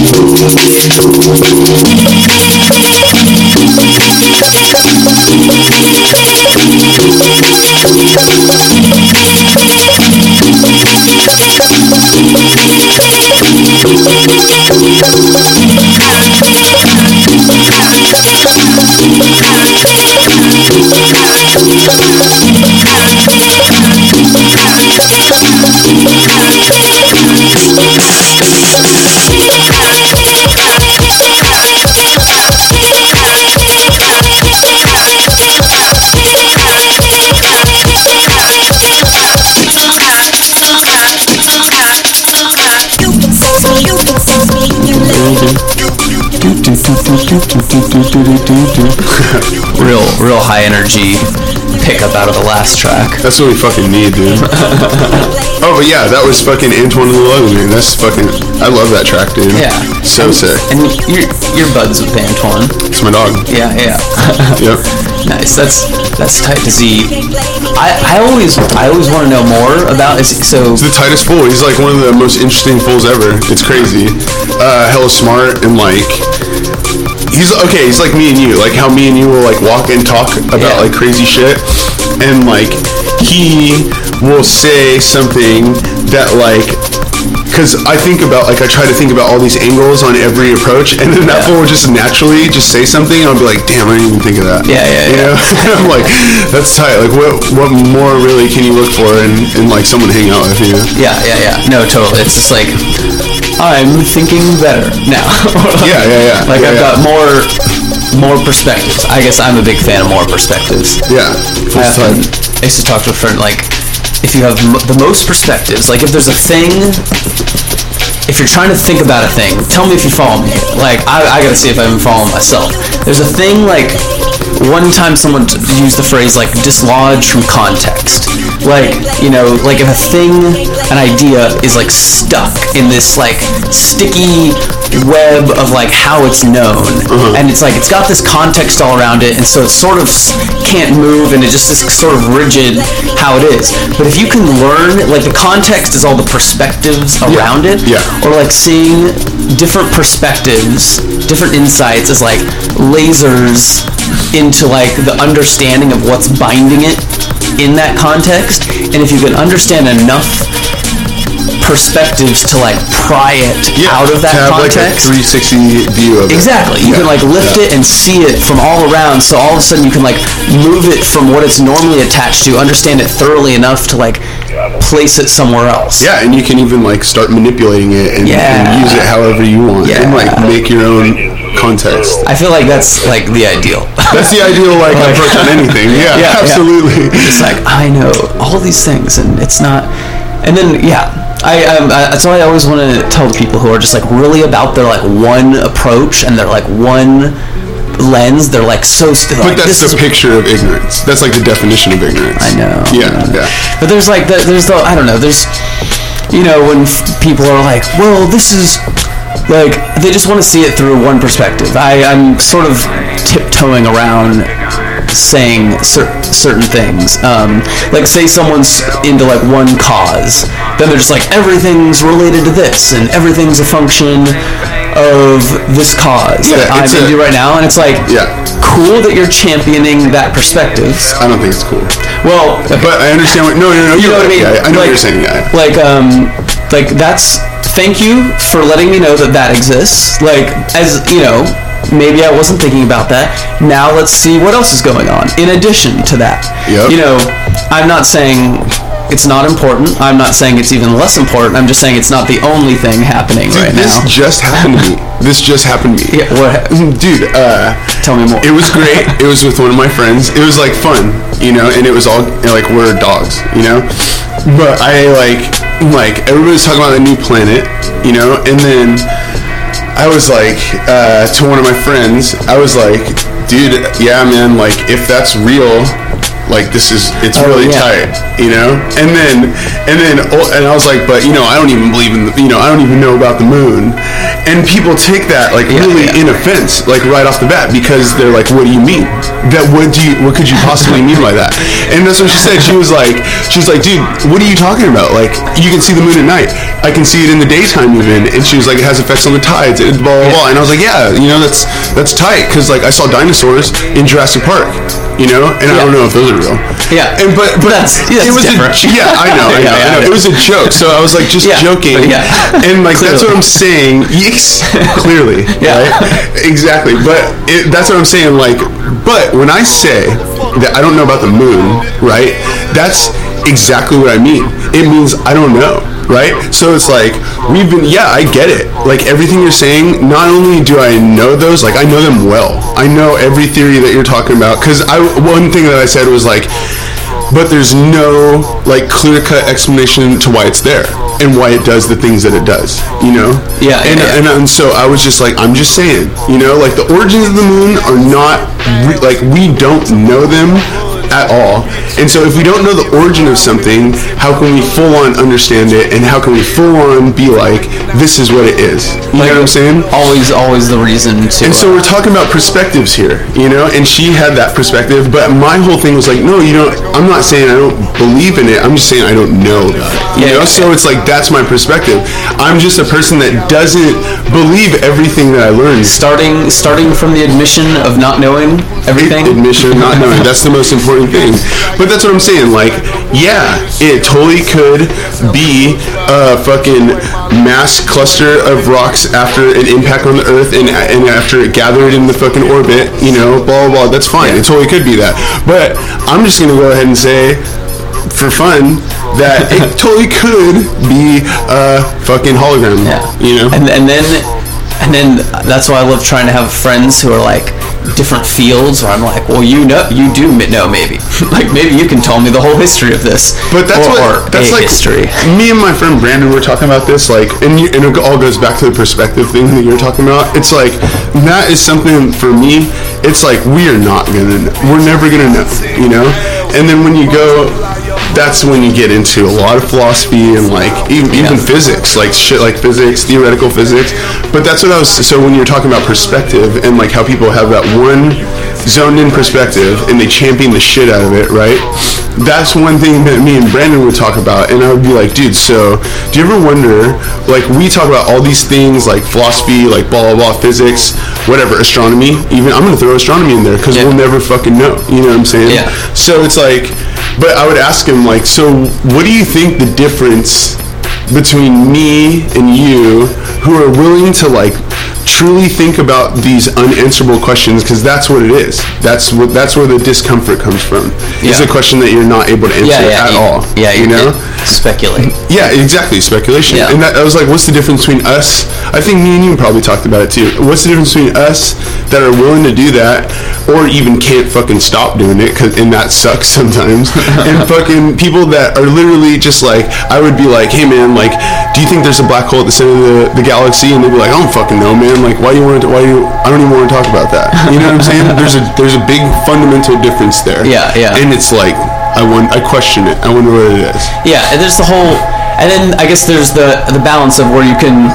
Real, real high energy pickup out of the last track. That's what we fucking need, dude. Oh, but yeah, that was fucking Antoine and the Love, dude. That's fucking, I love that track, dude. Yeah. So and, sick. And you're, you're buds with Antoine. It's my dog. Yeah, yeah. Yep. Nice. That's that's tight to see. I, I always I always want to know more about is so. He's the tightest fool. He's like one of the most interesting fools ever. It's crazy. Uh, hella smart and like. He's okay. He's like me and you. Like how me and you will like walk and talk about Yeah. like crazy shit, and like he will say something that like. Because I think about, like, I try to think about all these angles on every approach, and then that Yeah. fool will just naturally just say something, and I'll be like, damn, I didn't even think of that. Yeah, yeah, you yeah. know? I'm like, that's tight. Like, what what more really can you look for in, in like, someone hang out with you? Yeah, yeah, yeah. No, totally. It's just like I'm thinking better now. Yeah, yeah, yeah. Like yeah, I've yeah. got more more perspectives. I guess I'm a big fan of more perspectives. Yeah. I, often, I used to talk to a friend, like, if you have m- the most perspectives, like if there's a thing, if you're trying to think about a thing, tell me if you follow me. Like, I, I gotta see if I even follow myself. There's a thing, like, one time someone t- used the phrase, like, dislodge from context. Like, you know, like if a thing, an idea is, like, stuck in this, like, sticky web of, like, how it's known. Uh-huh. And it's like, it's got this context all around it, and so it sort of s- can't move, and it just is sort of rigid how it is. But if you can learn, like, the context is all the perspectives around it. Yeah. Or, like, seeing different perspectives, different insights as, like, lasers into, like, the understanding of what's binding it in that context. And if you can understand enough perspectives to, like, pry it Yeah, out of that to have context. like a three sixty view of it. Exactly. You Yeah, can, like, lift yeah. it and see it from all around, so all of a sudden you can, like, move it from what it's normally attached to, understand it thoroughly enough to, like, place it somewhere else. Yeah, and you can even like start manipulating it and, Yeah. and use it however you want, Yeah. and like make your own context. I feel like that's, like, the ideal. That's the ideal like Like- approach on anything. Yeah, Yeah, yeah. absolutely. It's like, I know all these things, and it's not. And then, yeah, I, um, I that's why I always want to tell the people who are just, like, really about their, like, one approach and their, like, one lens. They're, like, so st- But like, that's this the is picture of ignorance. That's like the definition of ignorance. I know. Yeah, yeah. But there's, like, the, there's the, I don't know, there's, you know, when f- people are like, well, this is, like, they just want to see it through one perspective. I, I'm sort of tiptoeing around saying cer- certain things. Um, like, say someone's into, like, one cause, then they're just like, everything's related to this, and everything's a function of this cause Yeah, that I'm it's a- into right now, and it's like, Yeah. cool that you're championing that perspective. I don't think it's cool. Well, But I understand what. No, no, no. you you're know what I right, mean? yeah, I know like, what you're saying, guy. Like, um, like that's. Thank you for letting me know that that exists. Like, as you know, maybe I wasn't thinking about that. Now let's see what else is going on in addition to that. Yep. You know, I'm not saying it's not important. I'm not saying it's even less important. I'm just saying it's not the only thing happening Dude, right this now. just happened to me. This just happened to me. Yeah, what? Dude, uh, Tell me more. it was great. It was with one of my friends. It was like fun, you know, and it was all you know, like we're dogs, you know. But I like like everybody's talking about a new planet, you know, and then I was like uh, to one of my friends, I was like, dude, yeah, man, like if that's real, like this is it's Oh, really yeah. tight, you know. And then and then oh, and I was like, but you know, I don't even believe in the, you know, I don't even know about the moon. And people take that like Yeah, really yeah. in offense, like right off the bat, because they're like, what do you mean? That what do you what could you possibly mean by that? And that's what she said. She was like, she's like, dude, what are you talking about? Like, you can see the moon at night. I can see it in the daytime even. And she was like, it has effects on the tides. It, blah blah blah. And I was like, yeah, you know, that's that's tight because like I saw dinosaurs in Jurassic Park, you know, and I Yeah. don't know if those are real. Yeah. And but but That's- yeah, it that's was different. a yeah, I know, I Yeah, know, yeah, I know. yeah. It was a joke. So I was like just Yeah, joking. but yeah. And like that's what Clearly. I'm saying. Yes, clearly. Yeah. Right? Exactly. But it, that's what I'm saying. Like, but when I say that I don't know about the moon, right? That's exactly what I mean. It means I don't know. Right? So it's like, we've been, yeah, I get it. Like, everything you're saying, not only do I know those, like, I know them well. I know every theory that you're talking about. Because I, one thing that I said was like, but there's no, like, clear-cut explanation to why it's there. And why it does the things that it does, you know? Yeah, and, yeah, yeah. And, and so I was just like, I'm just saying, you know? Like, the origins of the moon are not, re- like, we don't know them at all. And so if we don't know the origin of something, how can we full on understand it, and how can we full on be like, this is what it is? You Like, know what I'm saying? Always, always the reason to. And so uh, we're talking about perspectives here, you know, and she had that perspective, but my whole thing was like, no, you don't, I'm not saying I don't believe in it, I'm just saying I don't know about it, you Yeah, know, yeah, so yeah. it's like, that's my perspective. I'm just a person that doesn't believe everything that I learned. starting, starting from the admission of not knowing everything. Admission, not knowing, that's the most important thing. But that's what I'm saying, like, yeah, it totally could be a fucking mass cluster of rocks after an impact on the earth and, and after it gathered in the fucking orbit, you know, blah, blah, blah, that's fine. It totally could be that. But I'm just going to go ahead and say, for fun, that it totally could be a fucking hologram, Yeah. you know? And and then and then that's why I love trying to have friends who are like different fields where I'm like, well, you know, you do m- know maybe. Like maybe you can tell me the whole history of this. But that's or, what or that's a like. history. Me and my friend Brandon were talking about this, like, and, you, and it all goes back to the perspective thing that you're talking about. It's like that is something for me. It's like we are not gonna, we're never gonna know, you know. And then when you go, that's when you get into a lot of philosophy and like even, even Yeah. physics, like shit like physics, theoretical physics. But that's what I was. So when you're talking about perspective and like how people have that one zoned in perspective and they champion the shit out of it, right? That's one thing that me and Brandon would talk about, and I would be like, dude, so do you ever wonder, like, we talk about all these things like philosophy, like blah blah blah, physics, whatever, astronomy, even I'm gonna throw astronomy in there because Yeah. we'll never fucking know, you know what I'm saying? Yeah. So it's like, but I would ask him like, so what do you think the difference between me and you who are willing to like truly think about these unanswerable questions, because that's what it is. That's what that's where the discomfort comes from. Is Yeah. a question that you're not able to answer Yeah, yeah, at you, all. Yeah, you know. speculate. Yeah, exactly. Speculation. Yeah. And that, I was like, what's the difference between us? I think me and you probably talked about it too. What's the difference between us that are willing to do that, or even can't fucking stop doing it, 'cause, and that sucks sometimes, and fucking people that are literally just like, I would be like, hey man, like, do you think there's a black hole at the center of the, the galaxy? And they'd be like, I don't fucking know, man. Like, why you want to? Why you? I don't even want to talk about that. You know what I'm saying? There's a there's a big fundamental difference there. Yeah, yeah. And it's like, I want, I question it. I wonder what it is. Yeah, and there's the whole, and then I guess there's the the balance of where you can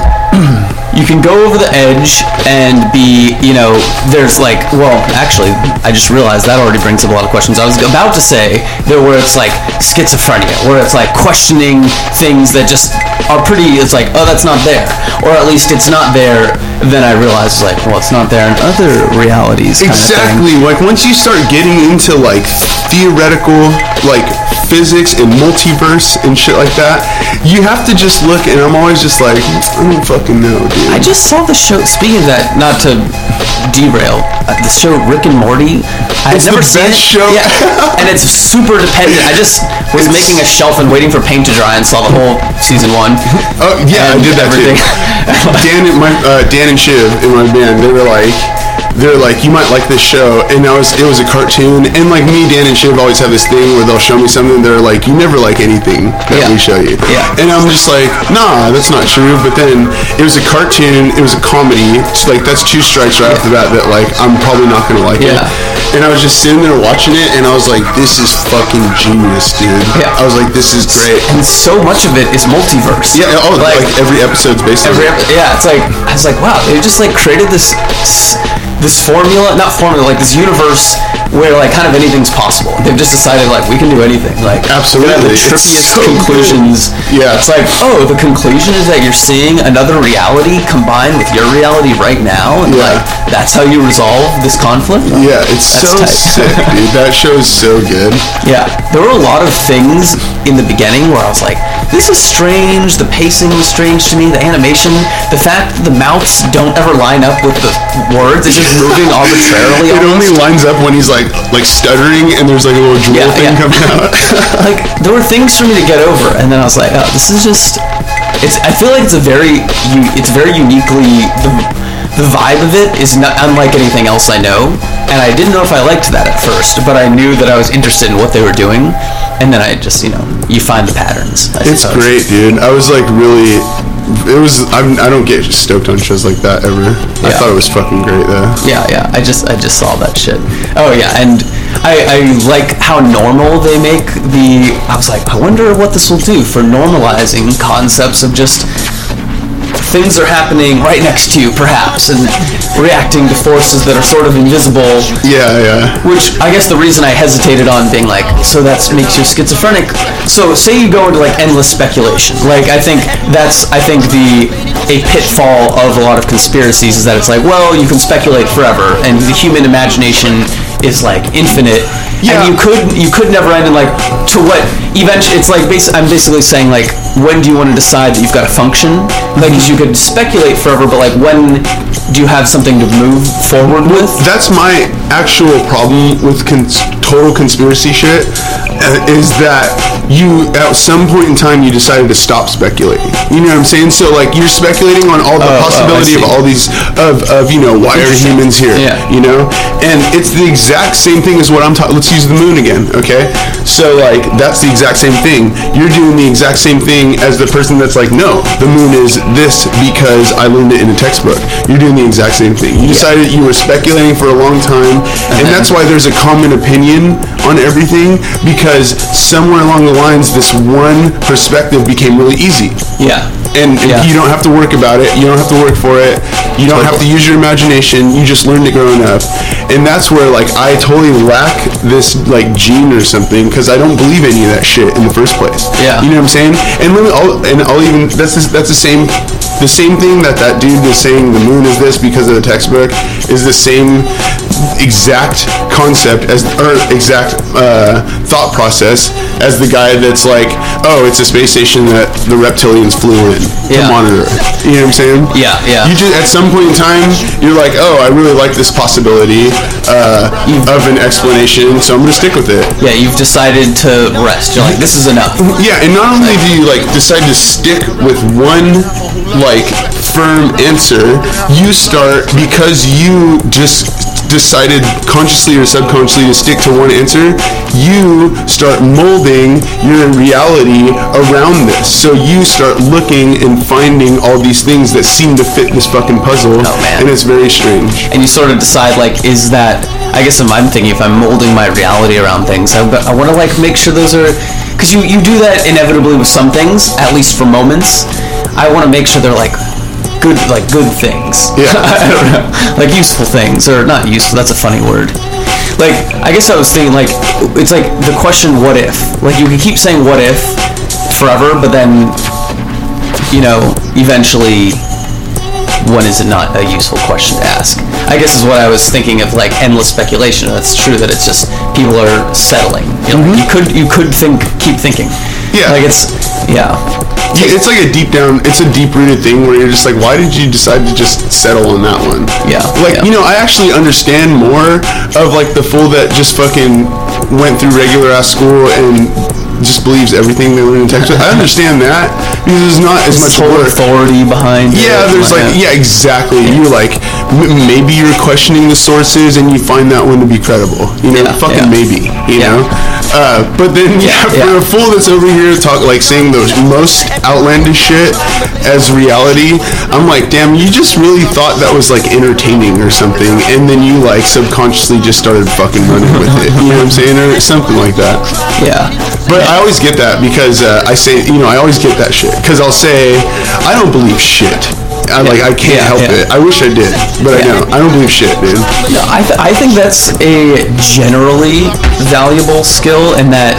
you can go over the edge and be, you know, there's like, well, actually, I just realized that already brings up a lot of questions. I was about to say there where it's like schizophrenia, where it's like questioning things that just are pretty, it's like, oh, that's not there, or at least it's not there. Then I realized, like, well, it's not there in other realities. Kind Exactly. Like once you start getting into like theoretical, like physics and multiverse and shit like that, you have to just look. And I'm always just like, I don't fucking know, dude. I just saw the show. Speaking of that, not to derail, uh, the show Rick and Morty. I've It's never the seen best it. show. Yeah, and it's super dependent. I just was It's- making a shelf and waiting for paint to dry and saw the whole season one. Oh yeah, I and did that everything. too. Dan and my uh, Dan and Shiv in my band, they were like, they're like, you might like this show, and I was, it was a cartoon, and like me, Dan and Shiv always have this thing where they'll show me something. They're like, you never like anything that Yeah. we show you. Yeah. And I'm just like, nah, that's not true. But then it was a cartoon, it was a comedy. It's like that's two strikes right off the bat that like I'm probably not gonna like Yeah. it. and I was just sitting there watching it, and I was like, this is fucking genius, dude. Yeah. I was like, this is great. And so much of it is multiverse. Yeah, oh, like, Like- like every episode's based on Every it. ep- yeah, it's like I was like, wow, they just like created this this formula, not formula, like this universe where like kind of anything's possible. They've just decided like we can do anything. Like Absolutely. we have the It's trippiest so conclusions. good. Yeah. it's like oh, the conclusion is that you're seeing another reality combined with your reality right now, and Yeah. like that's how you resolve this conflict. Yeah, it's That's so tight. sick, dude. That show is so good. Yeah, there were a lot of things in the beginning where I was like, this is strange, the pacing was strange to me, the animation, the fact that the mouths don't ever line up with the words, it's just moving arbitrarily. It only almost. lines up when he's like like stuttering, and there's like a little drool Yeah, thing yeah. coming out. Like, there were things for me to get over, and then I was like, oh, this is just, it's, I feel like it's a very, u- it's very uniquely, the, the vibe of it is not unlike anything else I know, and I didn't know if I liked that at first, but I knew that I was interested in what they were doing, and then I just, you know, you find the patterns. I It's suppose. great, dude. I was like really. It was. I'm, I don't get stoked on shows like that ever. I Yeah. thought it was fucking great though. Yeah, yeah. I just, I just saw that shit. Oh yeah, and I, I like how normal they make the. I was like, I wonder what this will do for normalizing concepts of just things are happening right next to you, perhaps, and reacting to forces that are sort of invisible. Yeah, yeah. Which I guess the reason I hesitated on being like, so that makes you schizophrenic. So say you go into like endless speculation. Like I think that's I think the a pitfall of a lot of conspiracies is that it's like, well, you can speculate forever, and the human imagination is like infinite. Yeah. And you could you could never end in like to what eventually it's like basi- I'm basically saying like when do you want to decide that you've got to function? Like 'cause you could speculate forever, but like when do you have something to move forward with? That's my actual problem with cons- total conspiracy shit, uh, is that you, at some point in time, you decided to stop speculating. You know what I'm saying? So, like, you're speculating on all the Oh, oh, I possibility of see. all these, of, of, you know, why are Interesting. humans here? Yeah. You know? And it's the exact same thing as what I'm talking, let's use the moon again, okay? So, like, that's the exact same thing. You're doing the exact same thing as the person that's like, no, the moon is this because I learned it in a textbook. You're doing the exact same thing. You decided you were speculating for a long time, and that's why there's a common opinion on everything, because somewhere along the lines, this one perspective became really easy. Yeah. And, and Yeah. you don't have to work about it. You don't have to work for it. You don't have to use your imagination. You just learned it growing up. And that's where, like, I totally lack this, like, gene or something, because I don't believe any of that shit in the first place. Yeah. You know what I'm saying? And let me, I'll, and I'll even, that's the, that's the same, the same thing that that dude was saying, the moon is this because of the textbook, is the same exact concept as, or exact uh, thought process as the guy that's like, oh, it's a space station that the reptilians flew in Yeah. to monitor. You know what I'm saying? Yeah, yeah. You just, at some point in time, you're like, oh, I really like this possibility uh, of an explanation, so I'm gonna stick with it. Yeah, you've decided to rest. You're like, this is enough. Yeah, and not only do you like decide to stick with one like firm answer, you start, because you just decided consciously or subconsciously to stick to one answer, you start molding your reality around this. So you start looking and finding all these things that seem to fit this fucking puzzle, Oh, man. and it's very strange. And you sort of decide like, is that, I guess I'm thinking if I'm molding my reality around things, I, I want to like make sure those are, because you, you do that inevitably with some things, at least for moments. I want to make sure they're like good, like good things. Yeah. I don't know, like useful things, or not useful, that's a funny word. Like, I guess I was thinking like, it's like the question what if? Like you can keep saying what if forever, but then, you know, eventually, when is it not a useful question to ask? I guess is what I was thinking of, like endless speculation. That's true that it's just people are settling. You know, you could you could think, keep thinking. Yeah. Like it's yeah. Yeah, it's like a deep down, it's a deep rooted thing where you're just like, why did you decide to just settle on that one? Yeah, Like, yeah. you know, I actually understand more of like the fool that just fucking went through regular ass school and just believes everything they learn in Texas. I understand that because there's not as much Total work. authority behind it. Yeah, there's like, yeah, exactly. You're like, m- maybe you're questioning the sources and you find that one to be credible. You know, Yeah, fucking yeah. maybe, you Yeah. know? Uh, but then, yeah, for yeah. a fool that's over here talk like saying the most outlandish shit as reality, I'm like, damn, you just really thought that was like entertaining or something, and then you like subconsciously just started fucking running with it. You know what I'm saying, or something like that. Yeah. But I always get that because uh, I say, you know, I always get that shit because I'll say, I don't believe shit. I like, I can't Yeah, help yeah. it. I wish I did, but I Yeah. don't. I don't believe shit, dude. No, I, th- I think that's a generally valuable skill in that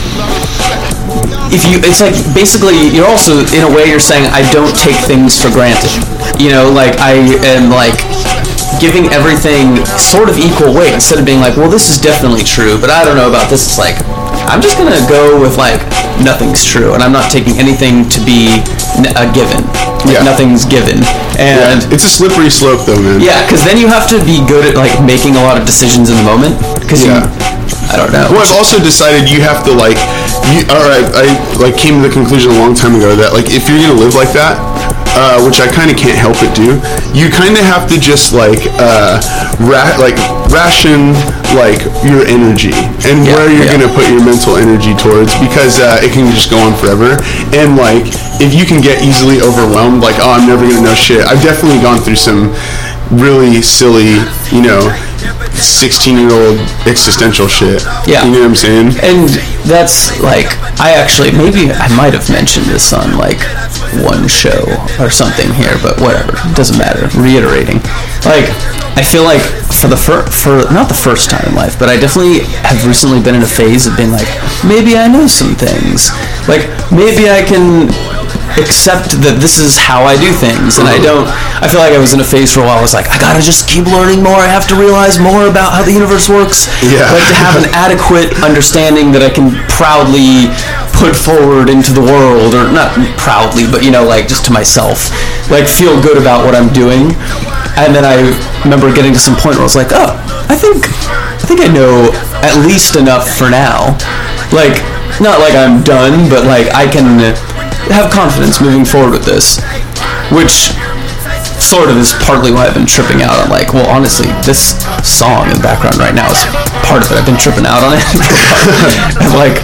if you, it's like basically you're also in a way you're saying I don't take things for granted. You know, like I am like giving everything sort of equal weight instead of being like, well, this is definitely true, but I don't know about this. It's like I'm just gonna go with like nothing's true, and I'm not taking anything to be n- a given. Like, Yeah. nothing's given, and It's a slippery slope, though, man. yeah, because then you have to be good at like making a lot of decisions in the moment. Because Yeah. you, I don't know. Well, I've also decided you have to like, you, all right, I like came to the conclusion a long time ago that like if you're gonna live like that, uh, which I kind of can't help it do, you kind of have to just like, uh, ra- like ration like your energy and Yeah, where you're yeah. gonna put your mental energy towards because uh, it can just go on forever. And like, if you can get easily overwhelmed, like, oh, I'm never gonna know shit. I've definitely gone through some really silly, you know, sixteen-year-old existential shit. Yeah. You know what I'm saying? And that's like I actually maybe I might have mentioned this on like one show or something here, but whatever, it doesn't matter. Reiterating, like I feel like for the fir- for not the first time in life, but I definitely have recently been in a phase of being like maybe I know some things, like maybe I can accept that this is how I do things, and I don't. I feel like I was in a phase for a while. I was like, I gotta just keep learning more. I have to realize more about how the universe works. Yeah. Like to have an adequate understanding that I can proudly put forward into the world, or not proudly, but you know, like just to myself, like feel good about what I'm doing. And then I remember getting to some point where I was like, oh, I think, I think I know at least enough for now. Like, not like I'm done, but like I can have confidence moving forward with this, which sort of is partly why I've been tripping out on like, well, honestly, this song in the background right now is part of it. I've been tripping out on it for a while. And like,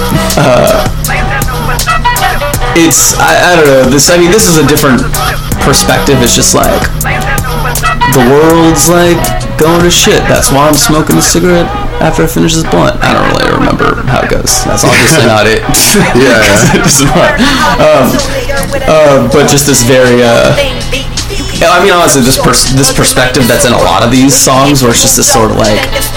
uh, it's, I, I don't know, this, I mean, this is a different perspective. It's just like, the world's like going to shit. That's why I'm smoking a cigarette after I finish this blunt. I don't really remember how it goes. That's obviously not it. Yeah, yeah. It's not. Um, uh, but just this very, uh, I mean, honestly, this pers- this perspective that's in a lot of these songs, where it's just this sort of like,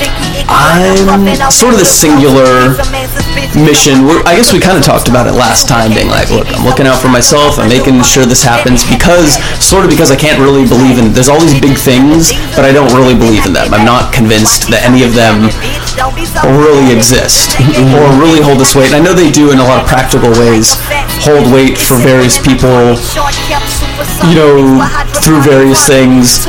I'm sort of this singular mission. We're, I guess we kind of talked about it last time, being like, look, I'm looking out for myself. I'm making sure this happens because, sort of because I can't really believe in, there's all these big things, but I don't really believe in them. I'm not convinced that any of them really exist or really hold this weight. And I know they do in a lot of practical ways hold weight for various people, you know, through various things,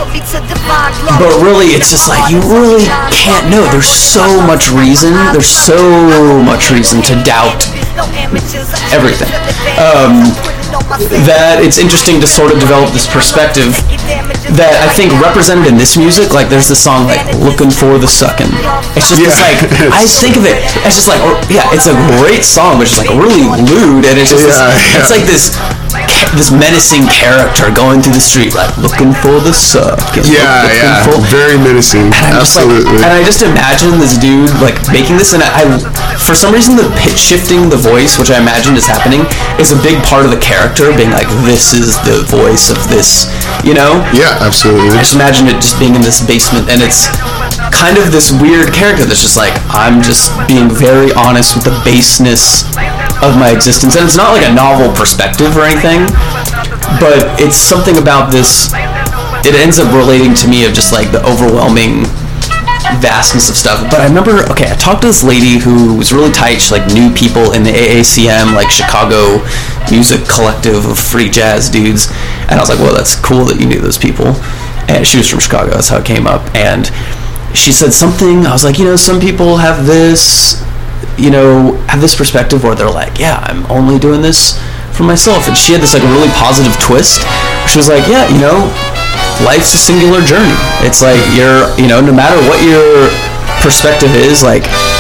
but really it's just like you really can't know. There's so much reason there's so much reason to doubt everything, um, that it's interesting to sort of develop this perspective that I think represented in this music. Like there's this song like Looking for the Suckin'. It's just it's Yeah. like I think of it it's just like, or, yeah, it's a great song, but it's just like really lewd, and it's just Yeah, this, yeah. it's like this this menacing character going through the street like looking for the suck. and Yeah, looking yeah. for- Very menacing. and I'm just like, Absolutely. and I just imagine this dude like making this, and I, I, for some reason, the pitch shifting the voice, which I imagine is happening, is a big part of the character being like, this is the voice of this, you know? yeah, absolutely. I just imagine it just being in this basement, and it's kind of this weird character that's just like, I'm just being very honest with the baseness of my existence. And it's not like a novel perspective or anything, but it's something about this, it ends up relating to me of just like the overwhelming vastness of stuff. But I remember, okay, I talked to this lady who was really tight. She like knew people in the A A C M, like Chicago Music Collective of free jazz dudes, and I was like, well, that's cool that you knew those people. And she was from Chicago, that's how it came up. And she said something, I was like, you know, some people have this, you know, have this perspective where they're like, yeah, I'm only doing this for myself. And she had this like really positive twist. She was like, yeah, you know, life's a singular journey. It's like you're, you know, no matter what your perspective is, like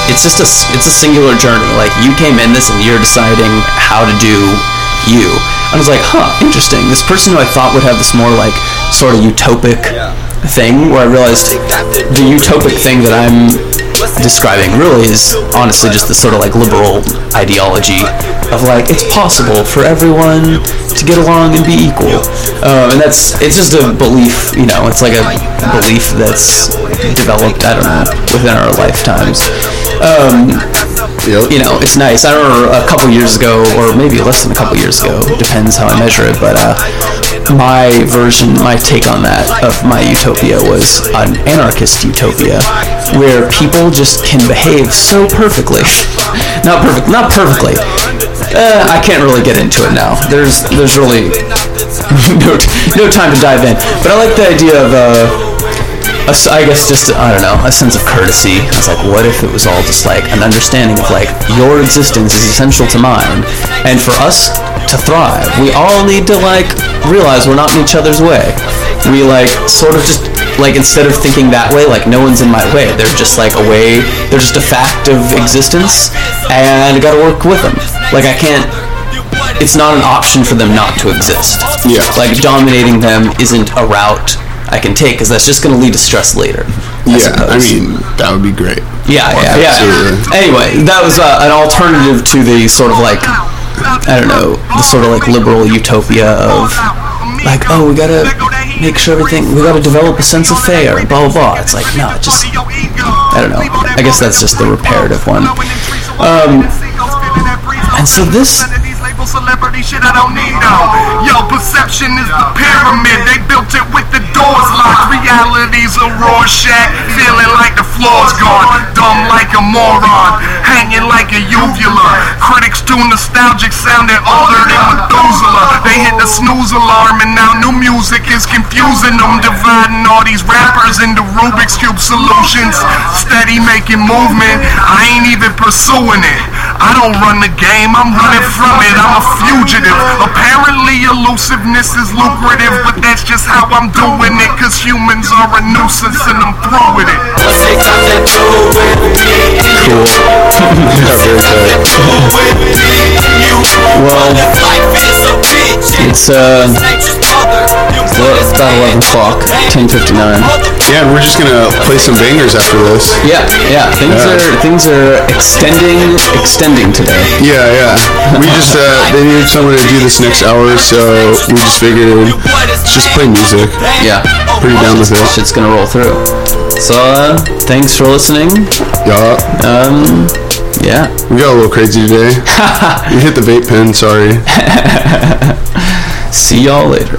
it's just a it's a singular journey. Like, you came in this and you're deciding how to do you. I was like, huh, interesting. This person who I thought would have this more like sort of utopic thing, where I realized the utopic thing that I'm describing really is honestly just this sort of like liberal ideology of like, it's possible for everyone to get along and be equal, um, and that's it's just a belief, you know, it's like a belief that's developed, I don't know, within our lifetimes. um, Yep. You know, it's nice. I remember a couple years ago, or maybe less than a couple years ago, depends how I measure it, but uh, my version, my take on that of my utopia was an anarchist utopia, where people just can behave so perfectly. Not perfect, not perfectly. Uh, I can't really get into it now. There's there's really no, no time to dive in. But I like the idea of, uh, a, I guess just, I don't know, a sense of courtesy. I was like, what if it was all just like an understanding of like, your existence is essential to mine, and for us to thrive, we all need to like realize we're not in each other's way. We like sort of just like, instead of thinking that way, like, no one's in my way, they're just like a way, they're just a fact of existence, and I gotta work with them. Like, I can't, it's not an option for them not to exist. Yeah. Like, dominating them isn't a route I can take, because that's just going to lead to stress later. I yeah, suppose. I mean, that would be great. Yeah, yeah, yeah. Absolutely. Anyway, that was uh, an alternative to the sort of like, I don't know, the sort of like liberal utopia of like, oh, we gotta make sure everything, we gotta develop a sense of fair, and blah, blah, blah. It's like, no, it just, I don't know. I guess that's just the reparative one. Um, and so this... Celebrity shit I don't need no. Yo, perception is the pyramid. They built it with the doors locked. Reality's a Rorschach. Feeling like the floor's gone. Dumb like a moron. Hanging like a uvula. Critics too nostalgic, sounding older than Methuselah. They hit the snooze alarm and now new music is confusing them. Dividing all these rappers into Rubik's Cube solutions. Steady making movement. I ain't even pursuing it. I don't run the game, I'm running from it. I'm a fugitive. Apparently elusiveness is lucrative, but that's just how I'm doing it, cause humans are a nuisance and I'm through with it. Cool. Yeah, very tight. Well, it's uh, it's about eleven o'clock, ten fifty-nine. Yeah, and we're just gonna play some bangers after this. Yeah, yeah. Things Yeah. are things are extending, extending today. Yeah, yeah. We just, uh, they needed someone to do this next hour, so we just figured, just play music. Yeah, Pretty down with it. shit's gonna roll through. So, uh, thanks for listening. Yeah. Um, yeah. We got a little crazy today. We hit the vape pen, sorry. See y'all later.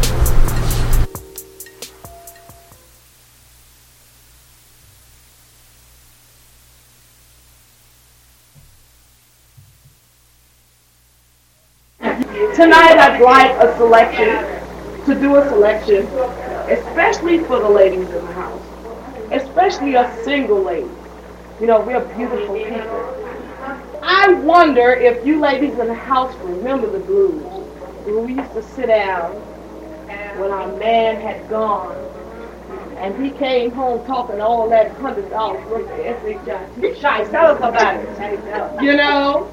Tonight I'd like a selection, to do a selection, especially for the ladies in the house, especially us single ladies. You know, we're beautiful people. I wonder if you ladies in the house remember the blues, when we used to sit down when our man had gone, and he came home talking all that hundred dollars worth of S H I T. Shy, tell us about it. You know?